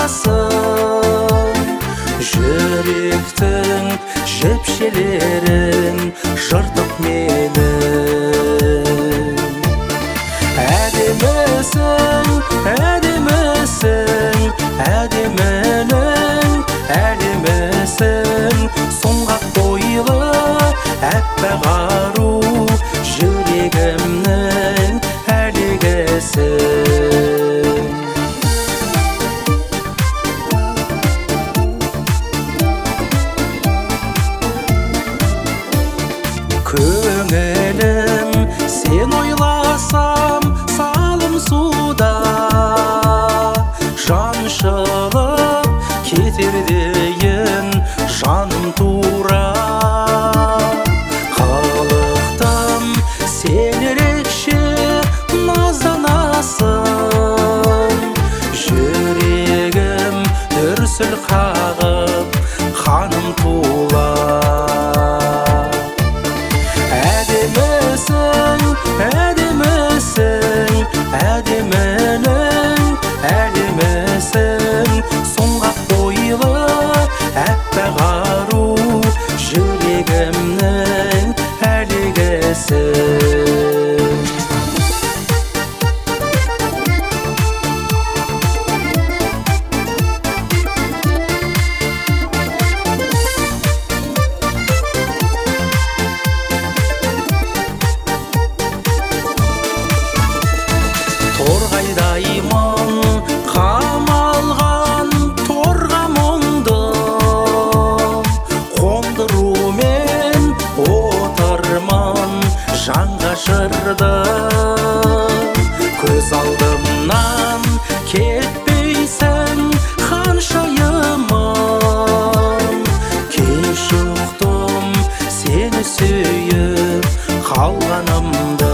жүректің жіпшелерін жыртып менің. Әдемісің, әдемісің, әдемінің әдемісің, сұңғақ бойлы әппақ ару, жүрегімнің әлегісің. Көңілім сен ойласам салым суда, жаншылып кетер дейін жаным тура. Қалықтым сен ерекше назданасың, жүрегім дүрсіл қағып қаным тула. Әдемісің, әдемінің әлемісің, сұңғақ бойлы әппақ ару, жүрегімнің әлегісің. Торғайдаймын қамалған торға мұңды, қондырумен отырмын жанға жырды. Көз алдымнан кетпейсің ханшайымым, кеш ұқтым сені сүйіп қалғанымды.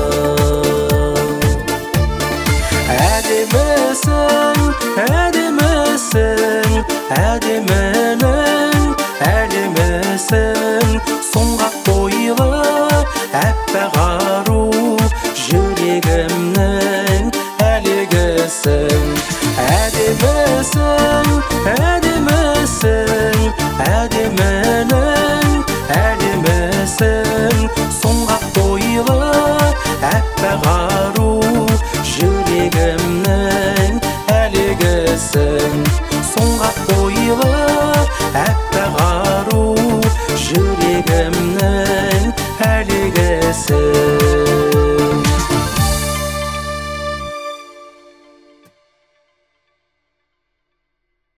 Әдемісің, әдемісің, әдемінің әлемісің, сұңғақ бойлы әппақ ару, жүрегімнің әлегісің. Әдемісің, әдемісің, әдемінің әлемісің, сұңғақ бойлы әппақ ару, жүрегімнің әлегісің. Сұңғақ бойлы әппақ ару, жүрегімнің